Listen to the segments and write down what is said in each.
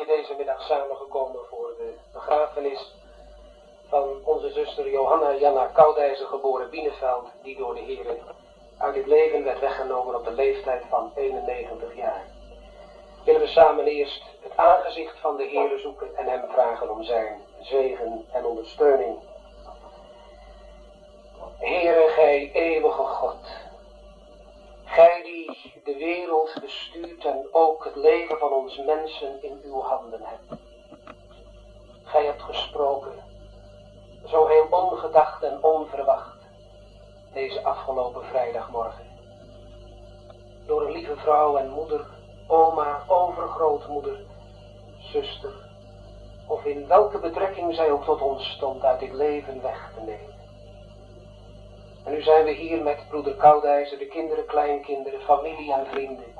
deze middag samengekomen voor de begrafenis van onze zuster Johanna Janna Koudijzer, geboren Bieneveld, die door de Heere uit dit leven werd weggenomen op de leeftijd van 91 jaar. Willen we samen eerst het aangezicht van de Heere zoeken en hem vragen om zijn zegen en ondersteuning. Heere, gij eeuwige God, gij die de wereld bestuurt en ook het leven van ons mensen in uw handen hebt. Gij hebt gesproken, zo heel ongedacht en onverwacht, deze afgelopen vrijdagmorgen. Door een lieve vrouw en moeder, oma, overgrootmoeder, zuster, of in welke betrekking zij ook tot ons stond, uit dit leven weg te nemen. En nu zijn we hier met broeder Koudijzer, de kinderen, kleinkinderen, familie en vrienden,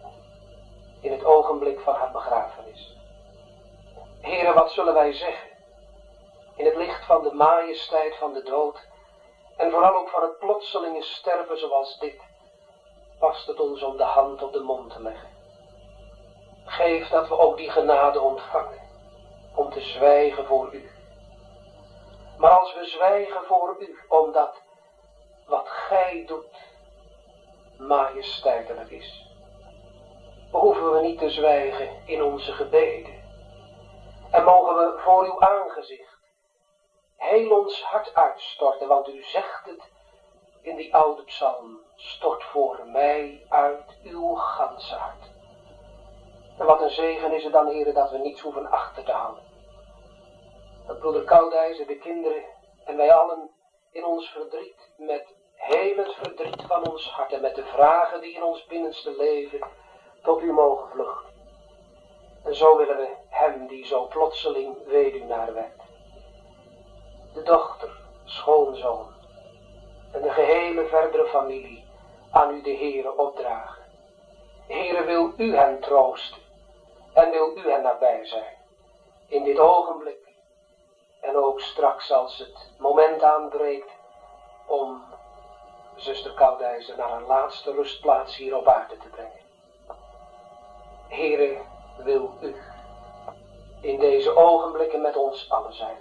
in het ogenblik van haar begrafenis. Heere, wat zullen wij zeggen? In het licht van de majesteit van de dood, en vooral ook van het plotselinge sterven zoals dit, past het ons om de hand op de mond te leggen. Geef dat we ook die genade ontvangen, om te zwijgen voor u. Maar als we zwijgen voor u, omdat wat gij doet majesteitelijk is, behoeven we niet te zwijgen in onze gebeden. En mogen we voor uw aangezicht heel ons hart uitstorten, want u zegt het in die oude psalm: stort voor mij uit uw ganse hart. En wat een zegen is het dan, Heere, dat we niets hoeven achter te houden. Dat broeder Koudijzer, de kinderen en wij allen in ons verdriet, met heel het verdriet van ons hart en met de vragen die in ons binnenste leven, tot u mogen vluchten. En zo willen we hem die zo plotseling weduwnaar werd, de dochter, schoonzoon en de gehele verdere familie aan u de Heere opdragen. Heere, wil u hen troosten en wil u hen nabij zijn in dit ogenblik en ook straks als het moment aanbreekt om zuster Koudijzer naar haar laatste rustplaats hier op aarde te brengen. Heere, wil u in deze ogenblikken met ons allen zijn.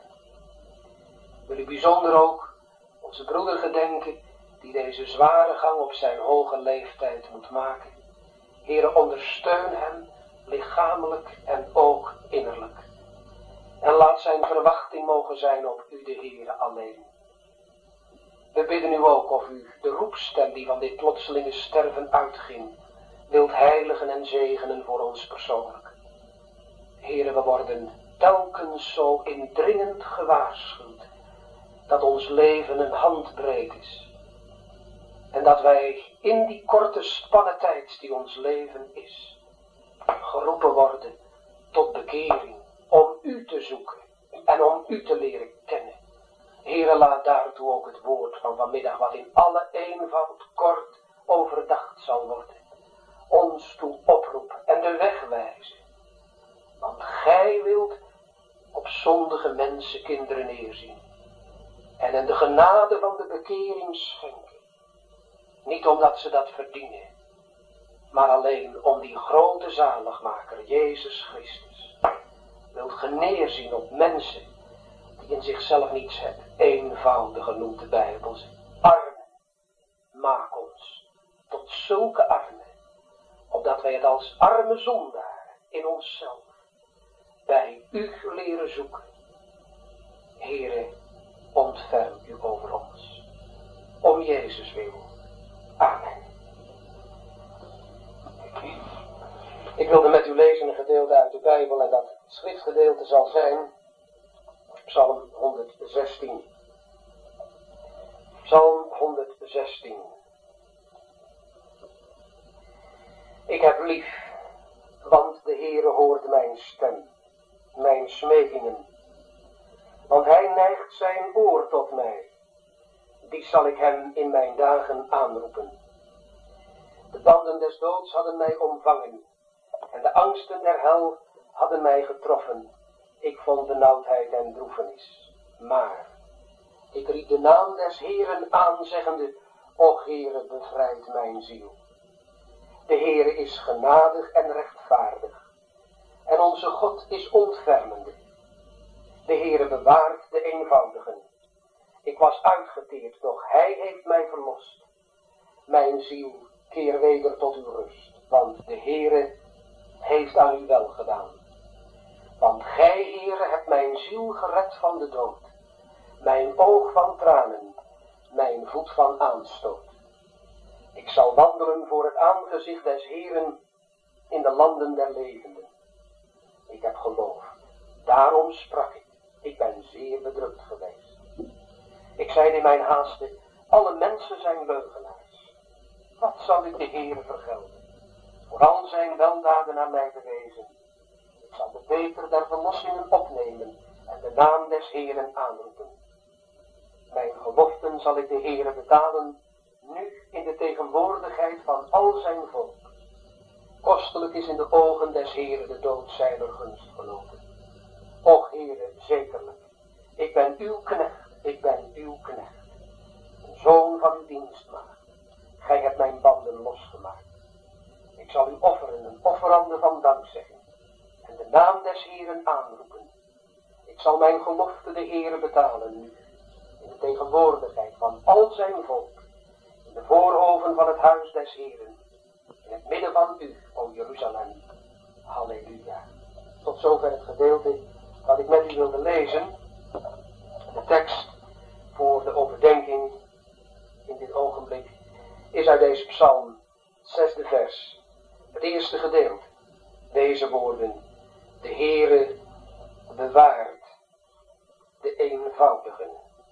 Wil u bijzonder ook onze broeder gedenken, die deze zware gang op zijn hoge leeftijd moet maken. Heere, ondersteun hem lichamelijk en ook innerlijk. En laat zijn verwachting mogen zijn op u, de Heere, alleen. We bidden u ook of u de roepstem die van dit plotselinge sterven uitging, wilt heiligen en zegenen voor ons persoonlijk. Heere, we worden telkens zo indringend gewaarschuwd dat ons leven een handbreed is. En dat wij in die korte spanne tijd die ons leven is, geroepen worden tot bekering, om u te zoeken en om u te leren kennen. Heere, laat daartoe ook het woord van vanmiddag, wat in alle eenvoud kort overdacht zal worden, ons toe oproepen en de weg wijzen. Want gij wilt op zondige mensen kinderen neerzien en hen de genade van de bekering schenken. Niet omdat ze dat verdienen, maar alleen om die grote zaligmaker, Jezus Christus, wilt ge neerzien op mensen die in zichzelf niets hebben. Eenvoudige noemt de Bijbel ze. Armen, maak ons tot zulke armen, opdat wij het als arme zondaar in onszelf bij u leren zoeken. Heere, ontferm u over ons. Om Jezus wil. Amen. Ik wilde met u lezen een gedeelte uit de Bijbel en dat schriftgedeelte zal zijn Psalm 116. Psalm 116. Ik heb lief, want de Heere hoort mijn stem, mijn smekingen. Want hij neigt zijn oor tot mij. Die zal ik hem in mijn dagen aanroepen. De banden des doods hadden mij omvangen en de angsten der hel hadden mij getroffen. Ik vond benauwdheid en droefenis. Maar ik riep de naam des Heeren aan, zeggende: Och Heere, bevrijd mijn ziel. De Heere is genadig en rechtvaardig. En onze God is Heere bewaart de eenvoudigen. Ik was uitgeteerd, doch hij heeft mij verlost. Mijn ziel, keer weder tot uw rust, want de Heere heeft aan u wel gedaan. Want gij, Heere, hebt mijn ziel gered van de dood, mijn oog van tranen, mijn voet van aanstoot. Ik zal wandelen voor het aangezicht des Heeren in de landen der levenden. Ik heb geloofd, daarom sprak ik. Ik ben zeer bedrukt geweest. Ik zeide in mijn haaste, alle mensen zijn leugenaars. Wat zal ik de Heere vergelden? Voor al zijn weldaden aan mij bewezen. Ik zal de beker der verlossingen opnemen en de naam des Heeren aanroepen. Mijn geloften zal ik de Heere betalen, nu in de tegenwoordigheid van al zijn volk. Kostelijk is in de ogen des Heeren de dood zijner gunstgenoten. Och Heere, zekerlijk, ik ben uw knecht, ik ben uw knecht. Een zoon van uw dienstmaagd. Gij hebt mijn banden losgemaakt. Ik zal u offeren een offerande van dankzegging en de naam des Heeren aanroepen. Ik zal mijn gelofte de Heere betalen nu, in de tegenwoordigheid van al zijn volk, in de voorhoven van het huis des Heeren, in het midden van u, o Jeruzalem. Halleluja. Tot zover het gedeelte wat ik met u wilde lezen. De tekst voor de overdenking in dit ogenblik is uit deze psalm, het 6e vers. Het eerste gedeelte. Deze woorden. De Heere bewaart de eenvoudigen.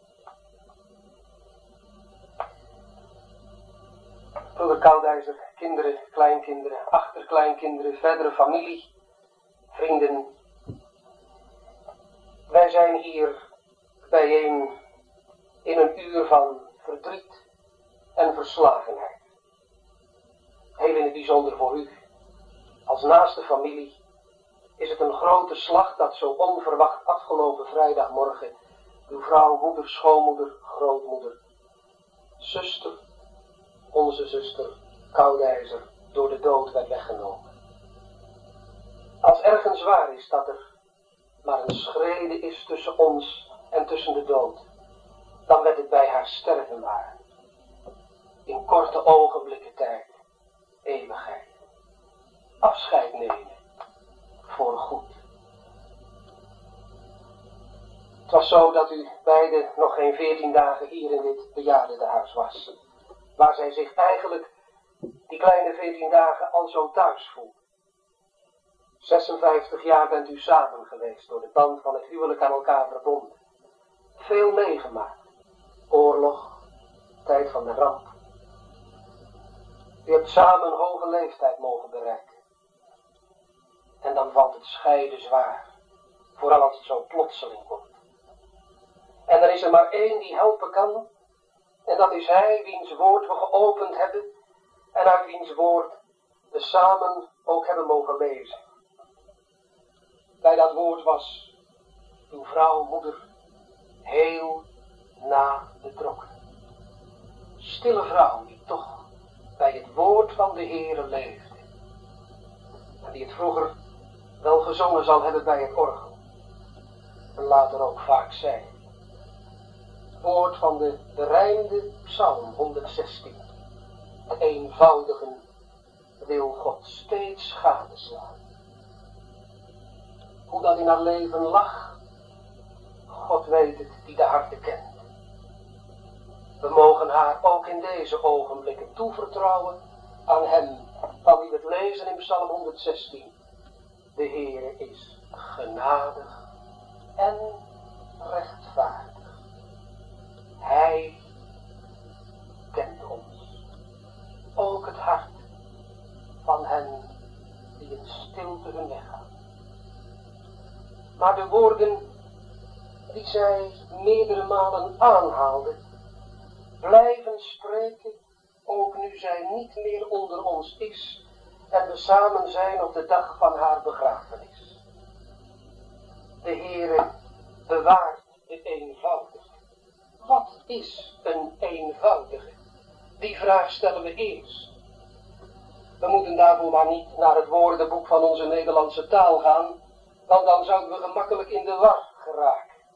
Broeder Koudijzer, kinderen, kleinkinderen, achterkleinkinderen, verdere familie, vrienden. Wij zijn hier bijeen in een uur van verdriet en verslagenheid. Heel in het bijzonder voor u, als naaste familie, is het een grote slag dat zo onverwacht afgelopen vrijdagmorgen uw vrouw, moeder, schoonmoeder, grootmoeder, zuster, onze zuster Koudijzer, door de dood werd weggenomen. Als ergens waar is dat er maar een schrede is tussen ons en tussen de dood, dan werd het bij haar sterven waar. In korte ogenblikken tijd, eeuwigheid. Afscheid nemen, voor goed. Het was zo dat u beiden nog geen 14 dagen hier in dit bejaardentehuis was, waar zij zich eigenlijk die kleine 14 dagen al zo thuis voelde. 56 jaar bent u samen geweest, door de band van het huwelijk aan elkaar verbonden. Veel meegemaakt. Oorlog, tijd van de ramp. U hebt samen een hoge leeftijd mogen bereiken. En dan valt het scheiden zwaar, vooral als het zo plotseling komt. En er is er maar één die helpen kan, en dat is hij wiens woord we geopend hebben, en uit wiens woord we samen ook hebben mogen lezen. Bij dat woord was uw vrouw, moeder, heel na betrokken. Stille vrouw die toch bij het woord van de Heere leefde. En die het vroeger wel gezongen zal hebben bij het orgel. En later ook vaak zei. Het woord van de berijmde psalm 116. De eenvoudigen wil God steeds gadeslaan. Hoe dat in haar leven lag, God weet het, die de harten kent. We mogen haar ook in deze ogenblikken toevertrouwen aan hem, van wie we het lezen in Psalm 116. De Heere is genadig en rechtvaardig. Hij kent ons, ook het hart van hen die in stilte hun weg gaan. Maar de woorden die zij meerdere malen aanhaalde, blijven spreken, ook nu zij niet meer onder ons is en we samen zijn op de dag van haar begrafenis. De Heere bewaart de eenvoudige. Wat is een eenvoudige? Die vraag stellen we eerst. We moeten daarvoor maar niet naar het woordenboek van onze Nederlandse taal gaan, want dan zouden we gemakkelijk in de war geraken.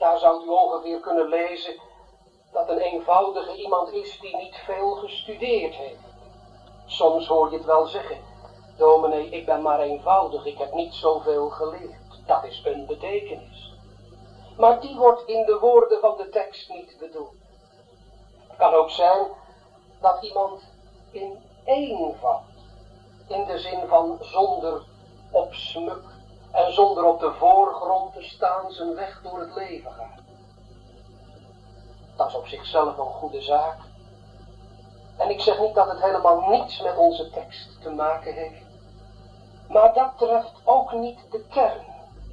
Daar zou u ongeveer kunnen lezen dat een eenvoudige iemand is die niet veel gestudeerd heeft. Soms hoor je het wel zeggen: dominee, ik ben maar eenvoudig, ik heb niet zoveel geleerd. Dat is een betekenis. Maar die wordt in de woorden van de tekst niet bedoeld. Het kan ook zijn dat iemand in eenvoud, in de zin van zonder opsmuk en zonder op de voorgrond te staan, zijn weg door het leven gaat. Dat is op zichzelf een goede zaak. En ik zeg niet dat het helemaal niets met onze tekst te maken heeft. Maar dat treft ook niet de kern.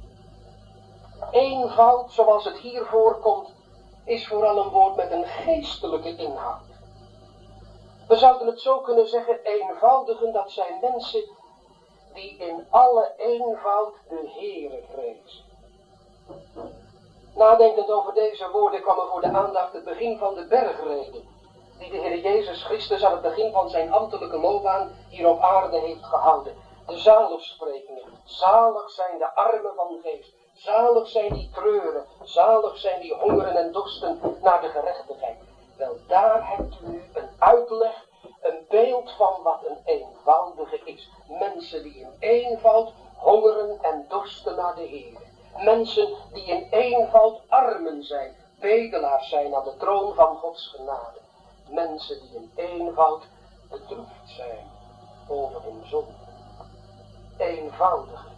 Eenvoud, zoals het hier voorkomt, is vooral een woord met een geestelijke inhoud. We zouden het zo kunnen zeggen: eenvoudigen, dat zijn mensen die in alle eenvoud de Heere vrezen. Nadenkend over deze woorden kwam er voor de aandacht het begin van de bergrede, die de Heer Jezus Christus aan het begin van zijn ambtelijke loopbaan hier op aarde heeft gehouden. De zaligsprekingen: zalig zijn de armen van geest, zalig zijn die treuren, zalig zijn die hongeren en dorsten naar de gerechtigheid. Wel, daar hebt u nu een uitleg, een beeld van wat een eenvoudige is. Mensen die in eenvoud hongeren en dorsten naar de Heer. Mensen die in eenvoud armen zijn, bedelaars zijn aan de troon van Gods genade. Mensen die in eenvoud bedroefd zijn over hun zonde. Eenvoudig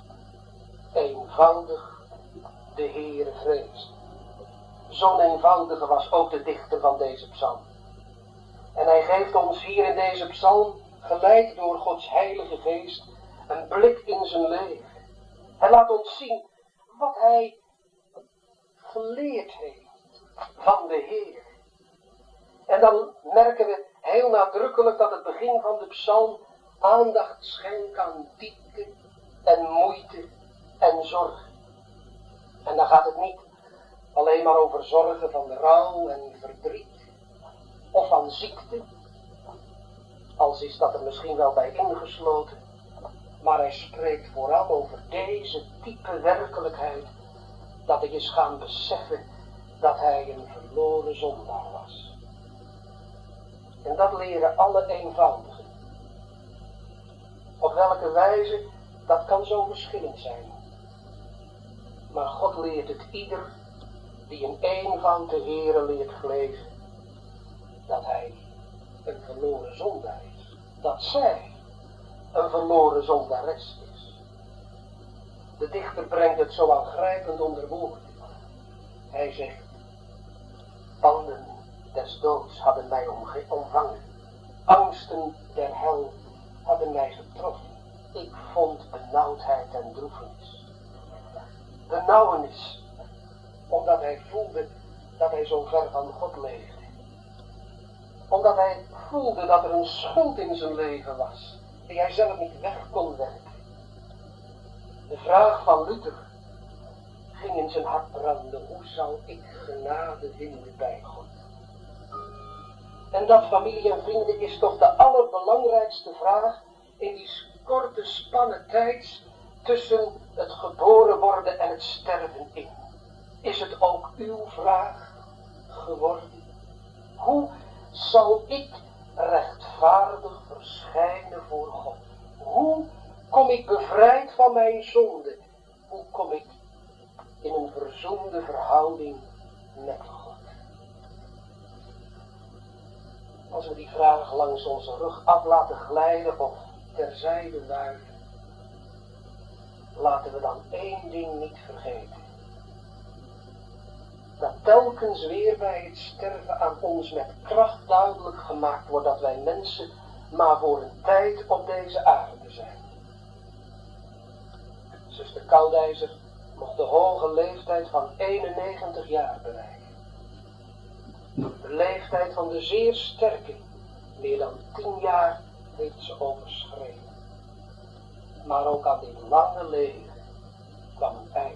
de Heere vreest. Zo'n eenvoudige was ook de dichter van deze psalm. En hij geeft ons hier in deze psalm, geleid door Gods heilige geest, een blik in zijn leven. Hij laat ons zien wat hij geleerd heeft van de Heer. En dan merken we heel nadrukkelijk dat het begin van de psalm aandacht schenkt aan diepte en moeite en zorg. En dan gaat het niet alleen maar over zorgen van rouw en verdriet of van ziekte, als is dat er misschien wel bij ingesloten, maar hij spreekt vooral over deze diepe werkelijkheid, dat hij is gaan beseffen dat hij een verloren zondaar was. En dat leren alle eenvoudigen. Op welke wijze, dat kan zo verschillend zijn. Maar God leert het ieder die in eenvoud de Heere leert vrezen, dat hij een verloren zondaar is. Dat zij een verloren zondares is. De dichter brengt het zo aangrijpend onder woorden. Hij zegt: banden des doods hadden mij omvangen. Angsten der hel hadden mij getroffen. Ik vond benauwdheid en droefenis. Benauwenis, omdat hij voelde dat hij zo ver van God leefde. Omdat hij voelde dat er een schuld in zijn leven was, die hij zelf niet weg kon werken. De vraag van Luther ging in zijn hart branden: hoe zal ik genade vinden bij God? En dat, familie en vrienden, is toch de allerbelangrijkste vraag in die korte spanne tijd tussen het geboren worden en het sterven in. Is het ook uw vraag geworden? Hoe zal ik rechtvaardig verschijnen voor God? Hoe kom ik bevrijd van mijn zonde? Hoe kom ik in een verzoende verhouding met God? Als we die vraag langs onze rug af laten glijden of terzijde wuiven, laten we dan één ding niet vergeten. Dat telkens weer bij het sterven aan ons met kracht duidelijk gemaakt wordt dat wij mensen maar voor een tijd op deze aarde zijn. Zuster Koudijzer mocht de hoge leeftijd van 91 jaar bereiken. De leeftijd van de zeer sterke, meer dan 10 jaar, heeft ze overschreden. Maar ook aan dit lange leven kwam een einde.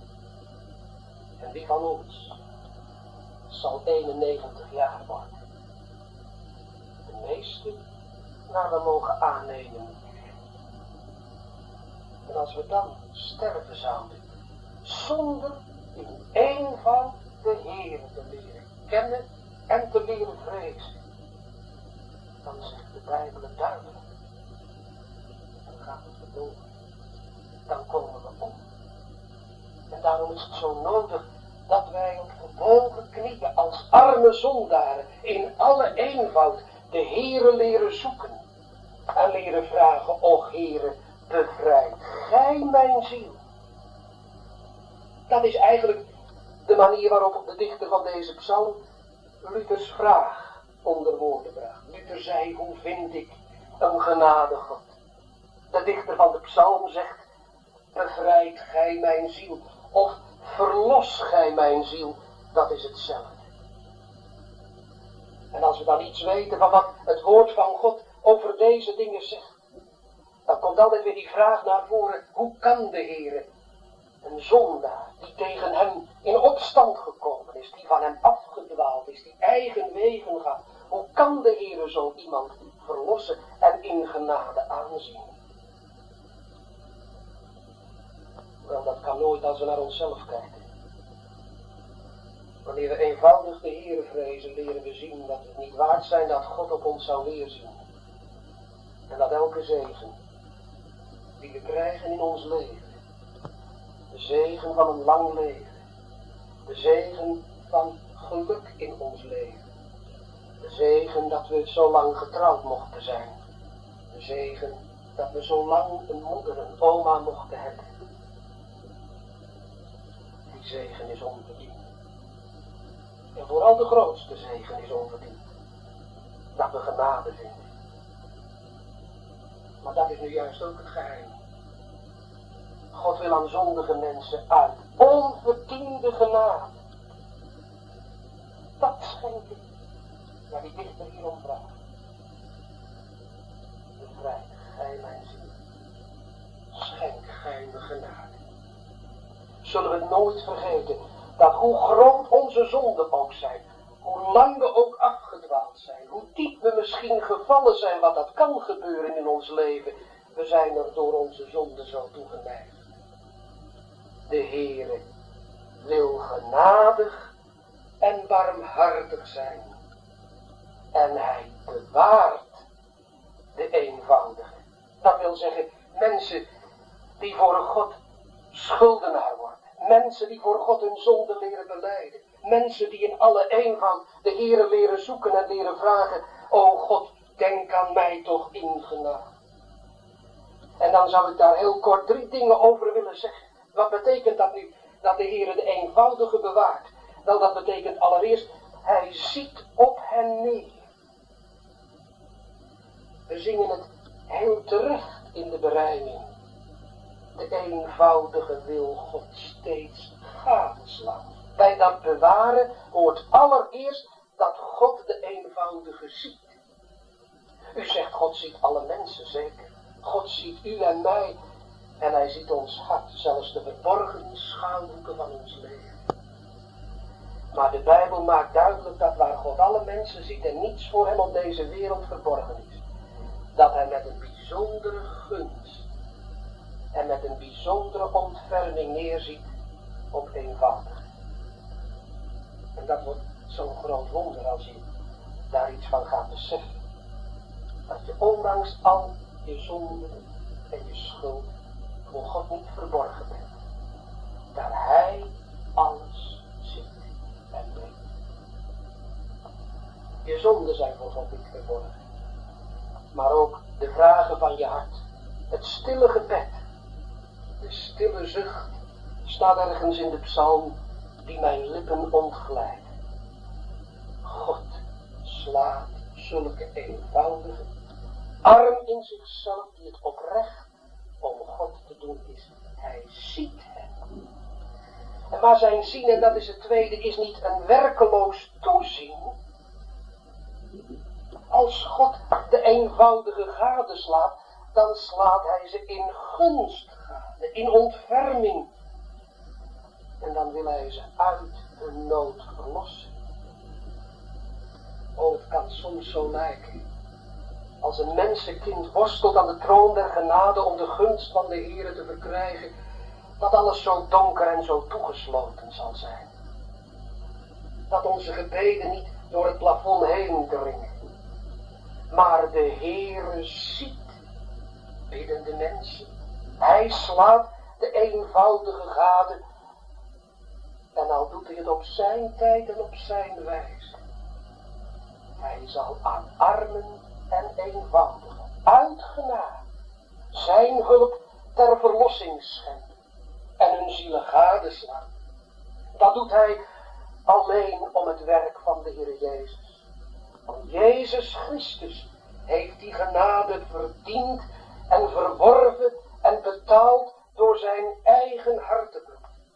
En wie van ons zal 91 jaar worden? De meesten naar we mogen aannemen. En als we dan sterven zouden, zonder in eenvoud de Heer te leren kennen en te leren vrezen. Dan zegt de Bijbel het duidelijk. Dan gaat het verloren. Dan komen we om. En daarom is het zo nodig dat wij op gebogen knieën als arme zondaren in alle eenvoud de Heere leren zoeken. En leren vragen, och Heere, bevrijd gij mijn ziel. Dat is eigenlijk de manier waarop de dichter van deze psalm Luthers vraag onder woorden bracht. Luther zei, hoe vind ik een genadig God? De dichter van de psalm zegt, bevrijd gij mijn ziel. Of verlos gij mijn ziel. Dat is hetzelfde. En als we dan iets weten van wat het woord van God over deze dingen zegt, dan komt altijd weer die vraag naar voren, hoe kan de Heere een zondaar die tegen hem in opstand gekomen is, die van hem afgedwaald is, die eigen wegen gaat, hoe kan de Heere zo iemand verlossen en in genade aanzien? Wel, dat kan nooit als we naar onszelf kijken. Wanneer we eenvoudig de Heere vrezen, leren we zien dat we het niet waard zijn dat God op ons zou neerzien. En dat elke zegen die we krijgen in ons leven, de zegen van een lang leven, de zegen van geluk in ons leven, de zegen dat we zo lang getrouwd mochten zijn, de zegen dat we zo lang een moeder, een oma mochten hebben, die zegen is onverdiend. En vooral de grootste zegen is onverdiend. Dat we genade vinden. Maar dat is nu juist ook het geheim. God wil aan zondige mensen uit onverdiende genade. Dat schenken waar die dichter hier om vraagt. Bevrijd gij mijn ziel. Schenk gij me genade. Zullen we het nooit vergeten dat hoe groot onze zonden ook zijn, hoe lang we ook afgedwaald zijn, hoe diep we misschien gevallen zijn, wat dat kan gebeuren in ons leven, we zijn er door onze zonde zo toe geneigd. De Heere wil genadig en barmhartig zijn. En hij bewaart de eenvoudige. Dat wil zeggen, mensen die voor God schuldenaar worden. Mensen die voor God hun zonde leren belijden. Mensen die in alle eenvoud de Heere leren zoeken en leren vragen. O God, denk aan mij toch in genade. En dan zou ik daar heel kort 3 dingen over willen zeggen. Wat betekent dat nu? Dat de Heere de eenvoudige bewaart. Wel, dat betekent allereerst, hij ziet op hen neer. We zingen het heel terecht in de berijming. De eenvoudige wil God steeds gadeslaan. Bij dat bewaren hoort allereerst dat God de eenvoudige ziet. U zegt, God ziet alle mensen, zeker. God ziet u en mij. En hij ziet ons hart, zelfs de verborgen schuilhoeken van ons leven. Maar de Bijbel maakt duidelijk dat waar God alle mensen ziet en niets voor hem op deze wereld verborgen is, dat hij met een bijzondere gunst en met een bijzondere ontferming neerziet op eenvoudig. En dat wordt zo'n groot wonder als je daar iets van gaat beseffen. Dat je ondanks al je zonden en je schuld voor God niet verborgen bent. Dat hij alles ziet en weet. Je zonden zijn voor God niet verborgen. Maar ook de vragen van je hart. Het stille gebed. De stille zucht staat ergens in de psalm die mijn lippen ontglijdt. God slaat zulke eenvoudige, arm in zichzelf, die het oprecht om God te doen is. Hij ziet hem. En maar zijn zien, en dat is het tweede, is niet een werkeloos toezien. Als God de eenvoudige gadeslaat, dan slaat hij ze in gunst gade, in ontferming. En dan wil hij ze uit hun nood verlossen. Oh, het kan soms zo lijken. Als een mensenkind worstelt aan de troon der genade om de gunst van de Heere te verkrijgen, Dat alles zo donker en zo toegesloten zal zijn. Dat onze gebeden niet door het plafond heen dringen. Maar de Heere ziet biddende mensen. Hij slaat de eenvoudige gade. En al doet hij het op zijn tijd en op zijn wijze. Hij zal aan armen en eenvoudigen uit genade zijn hulp ter verlossing schenken. En hun zielen gadeslaan. Dat doet hij alleen om het werk van de Heer Jezus. Want Jezus Christus heeft die genade verdiend en verworven en betaald door zijn eigen hartebloed.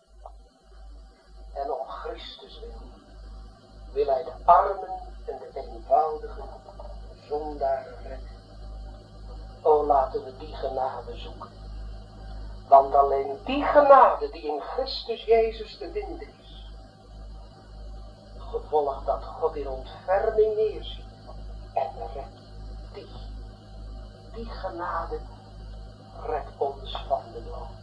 En om Christus wil hij de armen en de eenvoudigen zondaren redden. O, laten we die genade zoeken. Want alleen die genade die in Christus Jezus te vinden is, gevolg dat God in ontferming neerziet en redt die genade redt ons van de dood.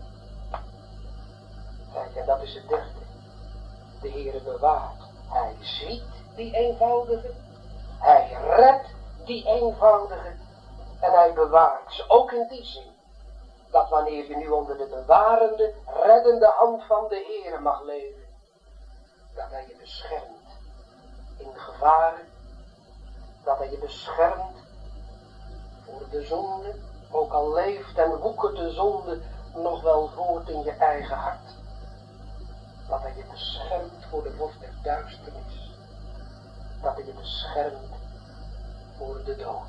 Kijk, en dat is het derde. De Heere bewaart. Hij ziet die eenvoudige. Hij redt die eenvoudige. En hij bewaart ze. Ook in die zin. Dat wanneer je nu onder de bewarende, reddende hand van de Heere mag leven. Dat hij je beschermt in gevaren. Dat hij je beschermt voor de zonde. Ook al leeft en woekert de zonde nog wel voort in je eigen hart. Dat hij je beschermt voor de vorst der duisternis. Dat hij je beschermt voor de dood.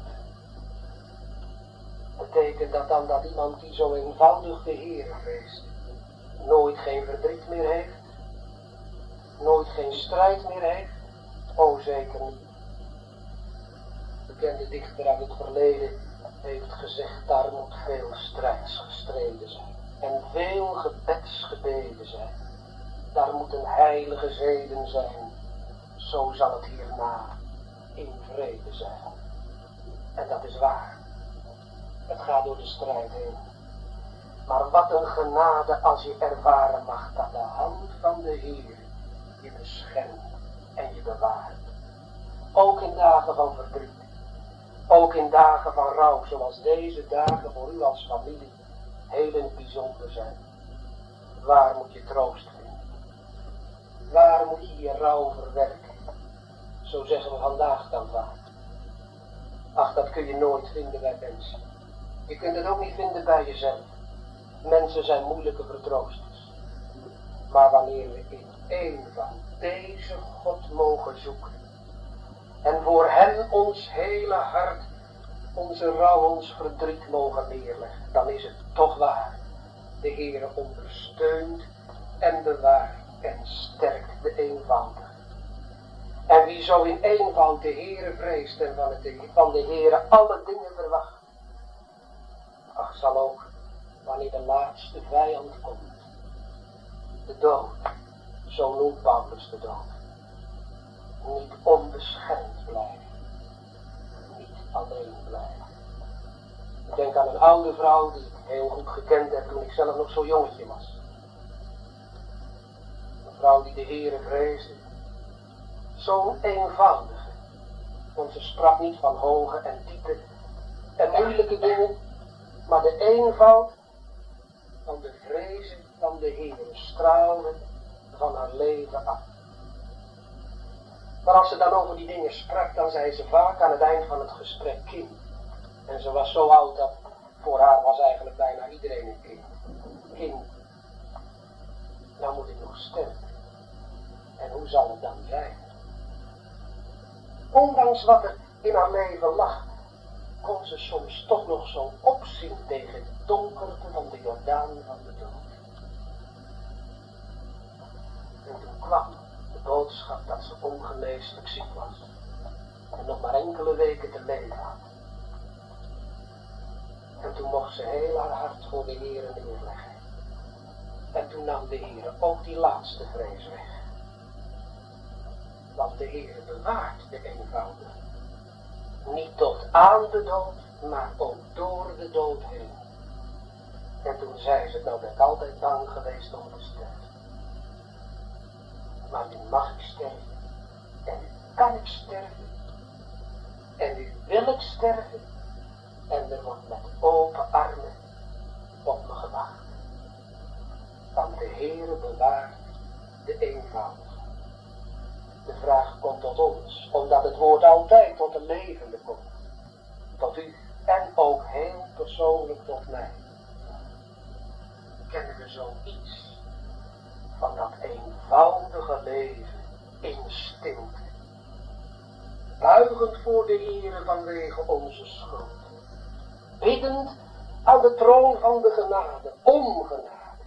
Betekent dat dan dat iemand die zo eenvoudig de Heere vreest, nooit geen verdriet meer heeft? Nooit geen strijd meer heeft? O, zeker niet. De bekende dichter uit het verleden heeft gezegd, daar moet veel strijds gestreden zijn. En veel gebedsgebeden zijn. Daar moeten heilige zeden zijn. Zo zal het hierna in vrede zijn. En dat is waar. Het gaat door de strijd heen. Maar wat een genade als je ervaren mag dat de hand van de Heer je beschermt en je bewaart. Ook in dagen van verdriet. Ook in dagen van rouw, zoals deze dagen voor u als familie heel in het bijzonder zijn. Waar moet je troost vinden? Waar moet je je rouw verwerken? Zo zeggen we vandaag dan vaak. Ach, dat kun je nooit vinden bij mensen. Je kunt het ook niet vinden bij jezelf. Mensen zijn moeilijke vertroosters. Maar wanneer we in eenvoud deze God mogen zoeken. En voor hem ons hele hart, onze rouw, ons verdriet mogen neerleggen. Dan is het toch waar. De Heere ondersteunt en bewaart en sterkt de eenvoudige. En wie zo in eenvoud de Heere vreest en van de Heere alle dingen verwacht. Ach, zal ook, wanneer de laatste vijand komt, de dood, zo noemt Paulus de dood, niet onbeschermd blijven, niet alleen blijven. Ik denk aan een oude vrouw die ik heel goed gekend heb toen ik zelf nog zo'n jongetje was. Een vrouw die de Heere vreesde, zo'n eenvoudige, want ze sprak niet van hoge en diepe en moeilijke dingen, maar de eenvoud van de vrezen van de Heere straalde van haar leven af. Maar als ze dan over die dingen sprak, dan zei ze vaak aan het eind van het gesprek kind. En ze was zo oud dat voor haar was eigenlijk bijna iedereen een kind. Kind, nou moet ik nog sterven. En hoe zal het dan zijn? Ondanks wat er in haar leven lag, kon ze soms toch nog zo opzien tegen het donkerte van de Jordaan van de dood. En toen kwam de boodschap dat ze ongeneeslijk ziek was en nog maar enkele weken te leven had. En toen mocht ze heel haar hart voor de Heere neerleggen. En toen nam de Heere ook die laatste vrees weg. Want de Heere bewaart de eenvoudige. Niet tot aan de dood, maar ook door de dood heen. En toen zij ze, nou ben ik altijd bang geweest om te sterven. Maar nu mag ik sterven. En nu kan ik sterven. En nu wil ik sterven. En er wordt met open armen op me gewacht. Want de Heere bewaart de eenvoud. De vraag komt tot ons, omdat het woord altijd tot de levende komt. Tot u en ook heel persoonlijk tot mij. Kennen we zoiets van dat eenvoudige leven in stilte. Buigend voor de Heere vanwege onze schuld. Biddend aan de troon van de genade, om genade.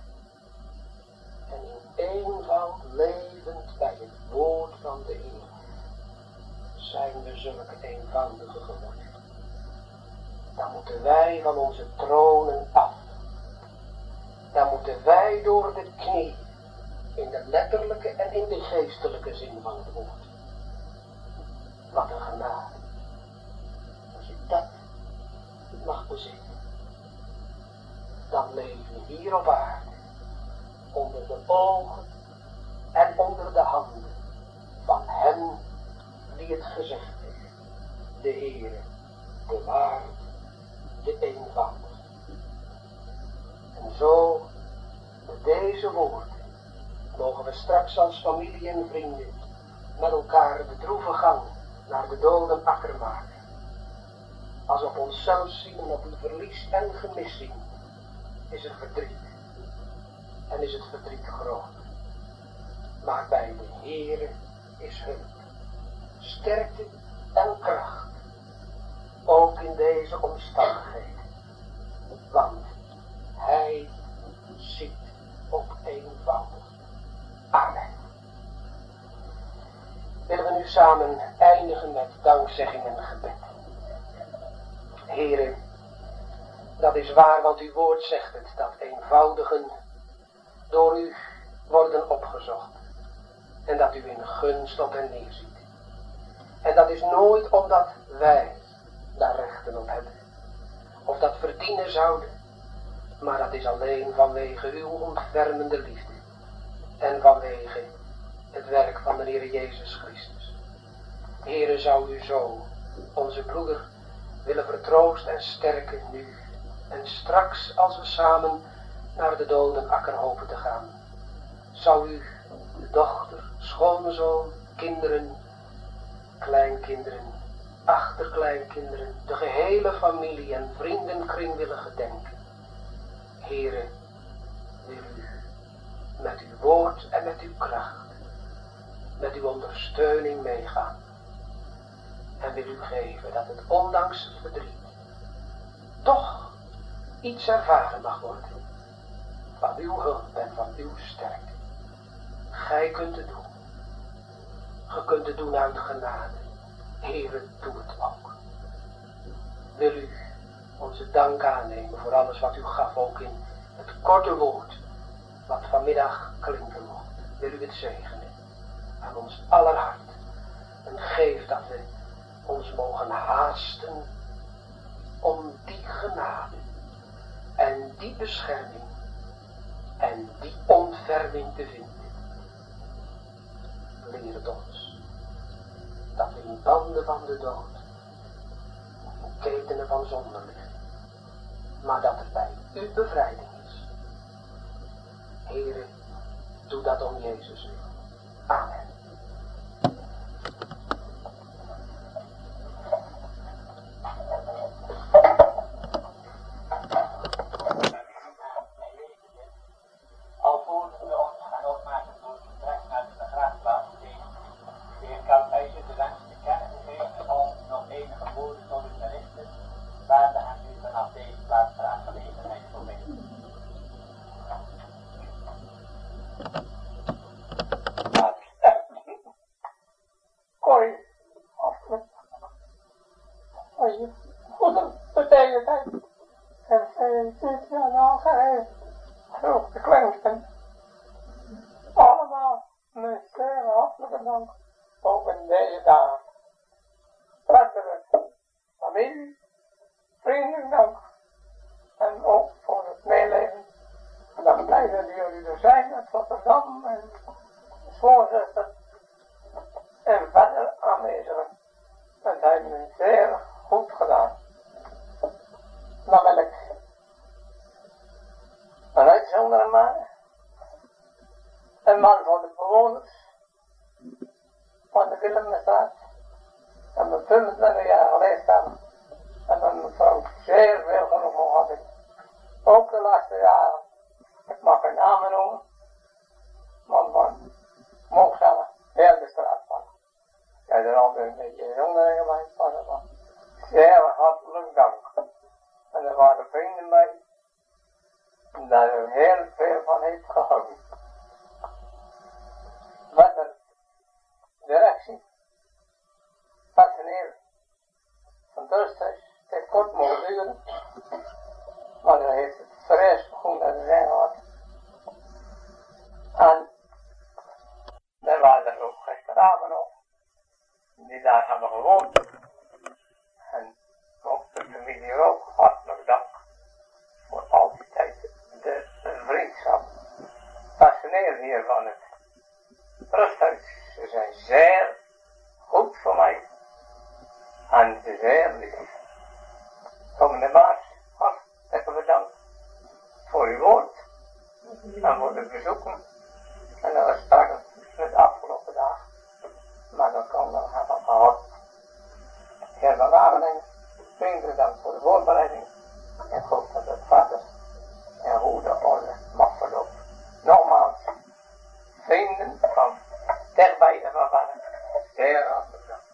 En in eenvoud levend bij het woord van de Heer. Zijn we zulke eenvoudige geworden. Dan moeten wij van onze tronen af. Dan moeten wij door de knie. In de letterlijke en in de geestelijke zin van het woord. Wat een genade. Als je dat mag bezitten. Dan leven we hier op aarde. Onder de ogen en onder de handen van hem die het gezegd heeft. De Heere bewaart de eenvoud. En zo, met deze woorden, mogen we straks als familie en vrienden met elkaar de droeve gang naar de dodenakker maken. Als op onszelf zien en op uw verlies en gemis zien, is er verdriet. En is het verdriet groot. Maar bij de Heere is hulp, sterkte en kracht. Ook in deze omstandigheden. Want hij ziet op eenvoudig. Amen. Willen we nu samen eindigen met dankzegging en gebed. Heere, dat is waar, want uw woord zegt het, dat eenvoudigen door u worden opgezocht. En dat u in gunst op hen neerziet. En dat is nooit omdat wij daar rechten op hebben. Of dat verdienen zouden. Maar dat is alleen vanwege uw ontfermende liefde. En vanwege het werk van de Heer Jezus Christus. Heere, zou u zo onze broeder willen vertroosten en sterken nu. En straks als we samen naar de dodenakker hopen te gaan. Zou u de dochter, schoonzoon, kinderen, kleinkinderen, achterkleinkinderen, de gehele familie en vriendenkring willen gedenken. Heere, wil u met uw woord en met uw kracht, met uw ondersteuning meegaan. En wil u geven dat het ondanks het verdriet toch iets ervaren mag worden van uw hulp en van uw sterkte. Gij kunt het doen. Ge kunt het doen uit genade. Heere, doe het ook. Wil u onze dank aannemen voor alles wat u gaf, ook in het korte woord wat vanmiddag klinken mocht. Wil u het zegenen aan ons aller hart. En geef dat we ons mogen haasten om die genade en die bescherming en die ontferming te vinden. Leer het ons dat we in banden van de dood, in ketenen van zonde liggen, maar dat er bij u bevrijding is. Heere, doe dat om Jezus wil. Amen. meiden die jullie er zijn uit Rotterdam en schoonzuster en verder aanwezigen. Het heeft me zeer goed gedaan. Dan wil ik een uitzondering maken. Een man voor de bewoners van de Willemstraat. En mijn 25 jaar leeftijd. En mijn mevrouw zeer veel genoegen had ik. Ook de laatste jaren. Ik mag geen namen noemen. Man van Moogzellen, heel de straat van. Jij er altijd een beetje jongeren bij passen van. Zeer hartelijk dank. En er waren vrienden bij. Daar er heel veel van heeft gehouden. Wat er directie, personeel van Dursthuis, het heeft kort mogen duren, maar dan heeft het vreselijk goed naar de zin gehad. En er waren er ook gisteravond nog, die daar hebben gewoond. En ook de familie ook, hartelijk dank voor al die tijd, de vriendschap. Personeel hier van het Rusthuis, ze zijn zeer goed voor mij en ze zeer lief. Commissaris Baas, hartelijk bedankt voor uw woord en voor de bezoeken. En dat was straks de afgelopen dagen, maar dat kan wel hebben gehad. Heer van Wageningen, vriendelijk dank voor de voorbereiding en ik hoop dat het verder en goede orde mag verlopen. Nogmaals, vrienden van dichtbij en van verder, zeer hartelijk dank.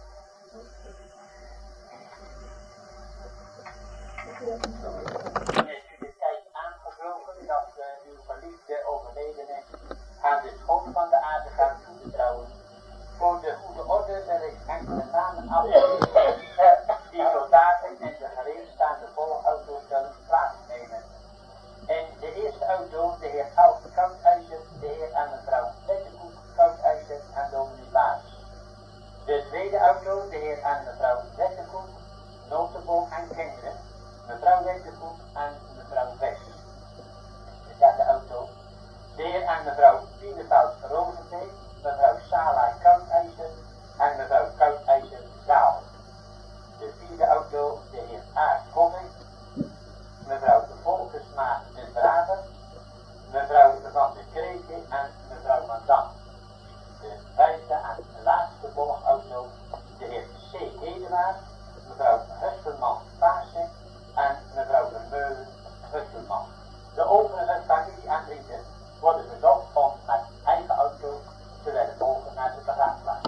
Heeft u de tijd aangebroken dat uw geliefde overleden is aan de schoot van de aarde gaat toe te trouwen? Voor de goede orde wil ik enkele namen afgeven die soldaten in de gereedstaande volgauto's zullen plaatsnemen. In de eerste auto de heer Koudijzer, de heer en mevrouw Wettekoek Koudijzer en dominee Baas. De tweede auto de heer en mevrouw Wettekoek, notenboom en kinderen, mevrouw Wettekoek en mevrouw West. De derde auto de heer en mevrouw Pieneveld Rozenbeek, mevrouw Sala Koudijzer en mevrouw Koudijzer Zaal. De vierde auto de heer A. Koffing, mevrouw Volkersma de Braver, mevrouw Van de Kreeke en mevrouw Van Dam. De vijfde en laatste volgauto de heer C. Hedewaard, mevrouw Husselman Paasing en mevrouw Vermeulen Husselman. De overige familie en vrienden worden verzocht om met eigen auto te willen volgen naar de begraafplaats.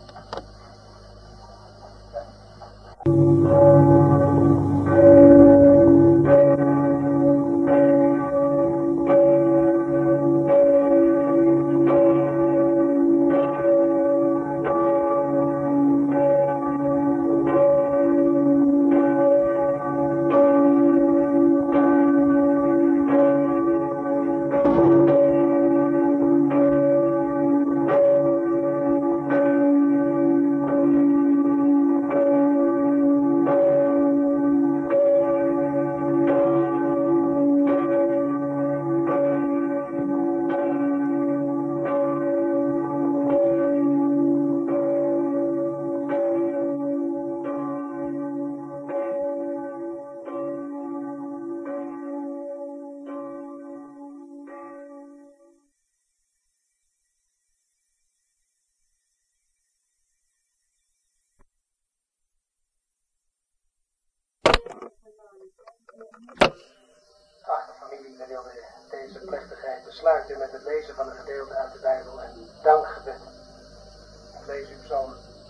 Geachte familie, wij willen deze plechtigheid besluiten met het lezen van een gedeelte uit de Bijbel en dankgebed. Ik lees u Psalm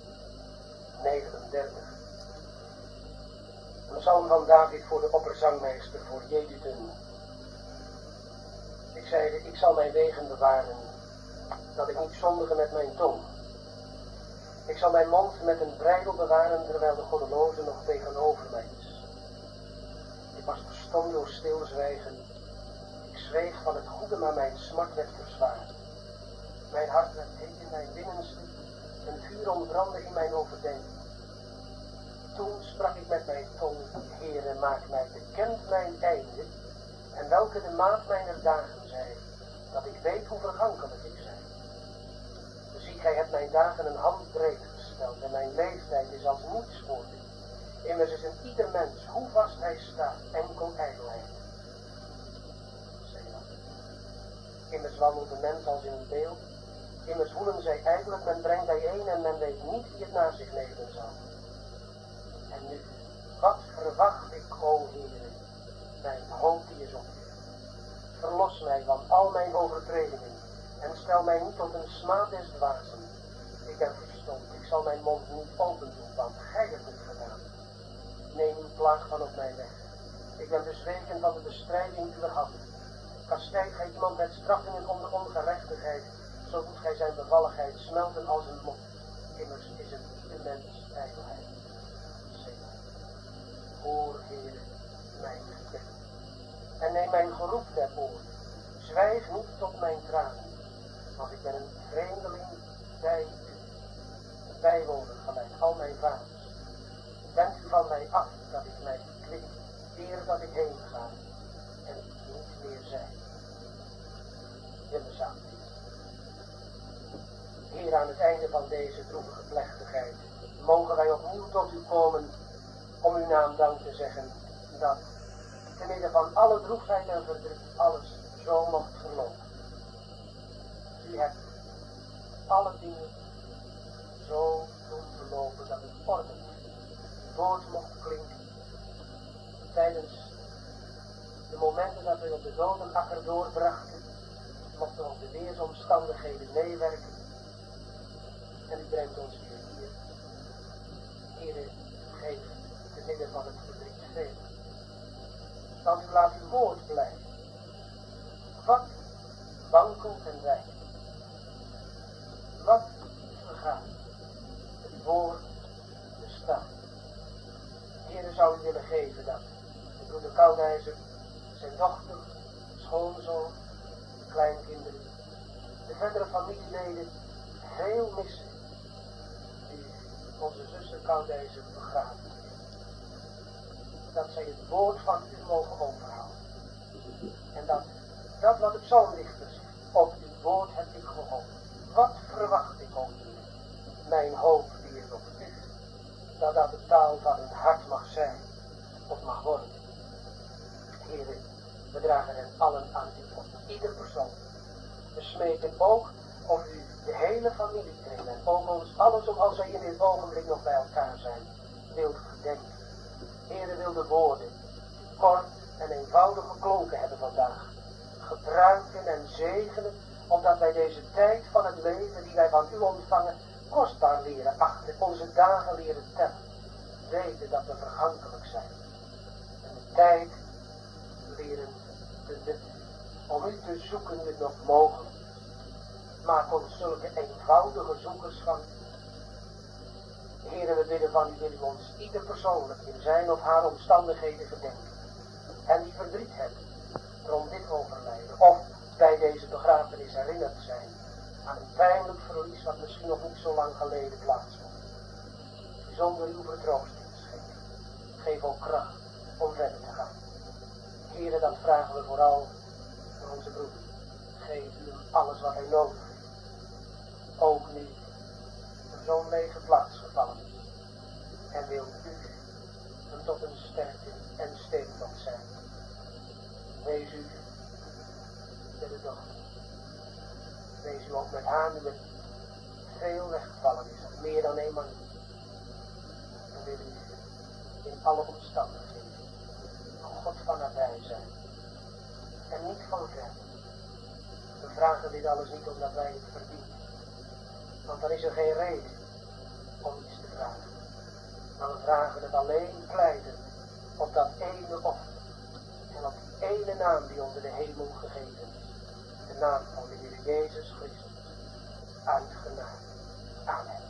39. Een psalm van David voor de opperzangmeester, voor Jedutun. Ik zeide, ik zal mijn wegen bewaren, dat ik niet zondige met mijn tong. Ik zal mijn mond met een breidel bewaren, terwijl de goddeloze nog tegenover mij is. Ik was verstomd door stilzwijgen. Ik zweeg van het goede, maar mijn smart werd verzwaard. Mijn hart werd heet in mijn binnenste, een vuur ontbrandde in mijn overdenking. Toen sprak ik met mijn tong, Heere, maak mij bekend mijn einde, en welke de maat mijner dagen zijn. dat ik weet hoe vergankelijk ik zijn. Zie, gij hebt mijn dagen een handbreed gesteld en mijn leeftijd is als niets voor u. Immers is in ieder mens, hoe vast hij staat, enkel ijdelheid. Immers wandelt de mens als in een beeld. Immers woelen zij ijdelijk, men brengt bijeen en men weet niet wie het naar zich nemen zal. En nu, wat verwacht ik, o Heere, mijn hoop die is op u. Verlos mij van al mijn overtredingen en stel mij niet tot een smaad des dwazen. Ik ben verstomd, ik zal mijn mond niet open doen, want gij hebt het gedaan. Neem uw plaag van op mij weg. Ik ben bezweken van de bestrijding uwer hand. Kastijdt gij iemand met straffingen om de ongerechtigheid, zo doet gij zijn bevalligheid smelten als een mot. Immers is het ieder mens ijdelheid. Hoor, Heere, mijn gebed. En neem mijn geroep ter oor. Zwijg niet tot mijn tranen, want ik ben een vreemdeling bij u. Een bijwoner gelijk al mijn vaders. Wend u van mij af, dat ik mij kwik, eer dat ik heen ga en niet meer zijn. Heer, aan het einde van deze droevige plechtigheid mogen wij opnieuw tot u komen om uw naam dank te zeggen, dat te midden van alle droefheid en verdriet alles zo mocht verlopen. U hebt alle dingen zo doen verlopen dat het ordelijk woord mocht klinken tijdens de momenten dat we op de dodenakker doorbrachten, mochten op de weersomstandigheden meewerken en u brengt ons weer hier. Heere, geef te midden van het verdriet veel. Want u laat uw woord blijven. Wat wankelt en wijkt. Wat vergaat. Het woord bestaat. Heere, zou u willen geven dat de broeder Koudijzer, zijn dochter, schoonzoon, kleinkinderen, de verdere familieleden heel missen die onze zuster Koudijzer begraven is. Dat zij het woord van u mogen overhouden. En dat wat de psalmdichter zegt, op uw woord heb ik gehoopt. Wat verwacht ik, o Heer? Mijn hoop die is op u. Dat dat de taal van het hart mag zijn, of mag worden. Heere, we dragen hen allen aan u op, ieder persoon. We smeken ook of u de hele familiekring en ook ons alles, zoals wij in dit ogenblik nog bij elkaar zijn, wilt gedenken. Heere, wil de woorden, die kort en eenvoudig geklonken hebben vandaag, gebruiken en zegenen, opdat wij deze tijd van het leven die wij van u ontvangen, kostbaar leren achten, onze dagen leren tellen, weten dat we vergankelijk zijn. En de tijd leren benutten, om u te zoeken dit nog mogelijk. Maak ons zulke eenvoudige zoekers van u. Heere, we bidden van u, wil u ons ieder persoonlijk in zijn of haar omstandigheden gedenken. En die verdriet hebben rond dit overlijden, of bij deze begrafenis herinnerd zijn aan een pijnlijk verlies wat misschien nog niet zo lang geleden plaatsvond. Zonder uw vertroosting schenken. Geef ook kracht om verder te gaan. Heere, dat vragen we vooral voor onze broeder. Geef u hem alles wat hij nodig heeft. Ook nu er zo'n lege plaats gevallen is. En wil u hem tot een sterke en steuntocht zijn. Wees u met de dochter. Wees u ook met haar nu het veel weggevallen is, of meer dan eenmaal niet. En wil u in alle omstandigheden een God van nabij zijn. En niet van ver. We vragen dit alles niet omdat wij het verdienen. Want dan is er geen reden om iets te vragen. Maar we vragen het alleen pleiten op dat ene offer. En op die ene naam die onder de hemel gegeven is. De naam van de Heer Jezus Christus. Uit genade. Amen.